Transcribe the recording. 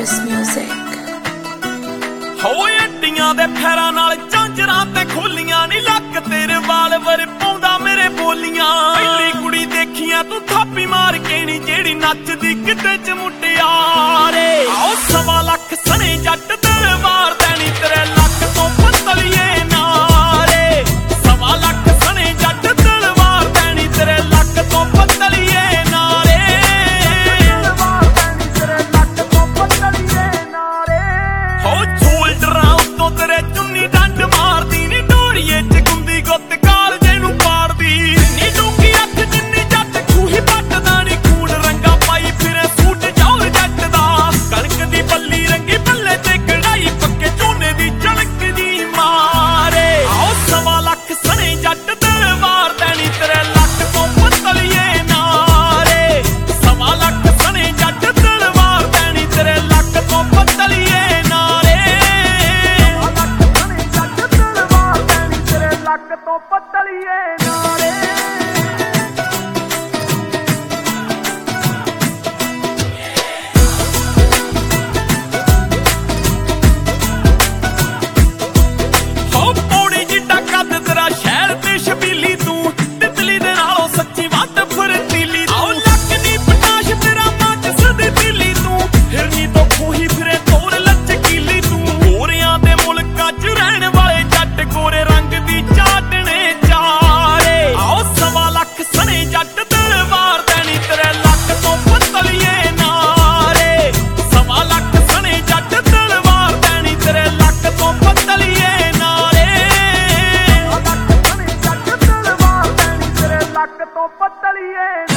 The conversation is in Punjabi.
This music. ਹੋਏ ਅੱਡੀਆਂ ਦੇ ਫੇਰਾਂ ਨਾਲ ਝਾਂਜਰਾਂ ਤੇ ਖੋਲੀਆਂ ਨੀ ਲੱਕ ਤੇਰੇ ਵਾਲ ਵਰ ਪਾਉਂਦਾ ਮੇਰੇ ਬੋਲੀਆਂ। ਪਹਿਲੀ ਕੁੜੀ ਦੇਖੀਆਂ ਤੂੰ ਥਾਪੀ ਮਾਰ ਕੇ ਨੀ ਜਿਹੜੀ ਨੱਚਦੀ ਕਿਤੇ ਚ ਮੁਟਿਆਰੇ। ਆਓ 1.25 ਲੱਖ ਸਣੇ ਜੱਟ ਤੇਰੇ ਮਾਰ ਦੇਣੀ ਤੇਰੇ ਲੱਕ ਤੋਂ ਪਤਲੀਏ ਨਾਰੇ। 1.25 ਲੱਖ ਸਣੇ ਜੱਟ ਤੇਰੇ ਮਾਰ ਦੇਣੀ ਤੇਰੇ ਲੱਕ ਤੋਂ ਪਤਲੀਏ ਨਾਰੇ। ਹੋ ਸ਼ੋਲਡਰਾਂ ਉੱਤੋਂ ਤੇਰੇ ਚੁੰਨੀ ਡੰਡ ਮਾਰਦੀ ਨੀ ਡੋਰੀਏ ਚ ਗੁੰਦੀ ਗੁੱਤ ਕਾਲਜੇ ਨੂੰ ਪਾੜਦੀ। ਨੀ ਡੂੰਗੀ ਅੱਖ ਜਿੰਨੀ ਜੱਟ ਖੂਹੀ ਪੱਟਦਾ ਨੀ ਖੂਨ ਰੰਗਾ ਪਾਈ ਫਿਰੇ ਸੂਟ ਜੌਲ ਜੱਟ ਦਾ। ਕਣਕ ਦੀ ਬੱਲੀ ਰੰਗੀ ਬੱਲੇ ਤੇ ਕਢਾਈ ਪੱਕੇ ਝੋਨੇ ਦੀ ਚਣਕ ਦੀ ਮਾਰੇ। ਆਓ 1.25 ਲੱਖ ਸਣੇ ਜੱਟ ਤੇਰੇ ਮਾਰ ਦੇਣੀ ਤੇਰੇ ਲੱਕ ਤੋਂ ਪਤਲੀਏ ਨਾਰੇ। 1.25 ਲੱਖ ਸਣੇ ਜੱਟ ਤੇਰੇ ਮਾਰ ਦੇਣੀ ਤੇਰੇ ਲੱਕ ਤੋਂ ਪਤਲੀਏ ਨਾਰੇ। ਲੱਕ ਤੋਂ ਪਤਲੀਏ ਨਾਰੇ। ਹੋ ਪੌੜੀ ਜਿੱਡਾ ਕੱਦ ਤੇਰਾ ਸ਼ਹਿਰ ਤੇ ਛਬੀਲੀ ਤੂੰ ਤਿਤਲੀ ਦੇ ਨਾਲੋਂ ਸੱਚੀ ਵੱਧ ਫੁਰਤੀਲੀ। ਆਓ ਲੱਕ ਦੀ ਪਟਾਸ਼ ਤੇਰਾ ਮਾਚਸ ਦੀ ਤੀਲੀ ਤੂੰ ਹਿਰਨੀ ਤੋਂ ਖੂਹੀ ਫਿਰੇ ਤੋਰ ਲਚਕੀਲੀ ਤੂੰ। ਗੋਰਿਆਂ ਦੇ ਮੁਲਕਾਂ ਚ ਰਹਿਣ ਵਾਲੇ ਜੱਟ ਗੋਰੇ ਰੰਗ ਦੀ ਚਾਟਣੇ ਚਾਰੇ। ਆਓ 1.25 ਲੱਖ ਸਣੇ ਜੱਟ ਤੇਰੇ ਮਾਰ ਦੇਣੀ ਤੇਰੇ ਲੱਕ ਤੋਂ ਪਤਲੀਏ ਨਾਰੇ। 1.25 ਲੱਖ ਸਣੇ ਜੱਟ ਤੇਰੇ ਮਾਰ ਦੇਣੀ ਤੇਰੇ ਲੱਕ ਤੋਂ ਪਤਲੀਏ ਨਾਰੇ। ਲੱਕ ਤੋਂ ਪਤਲੀਏ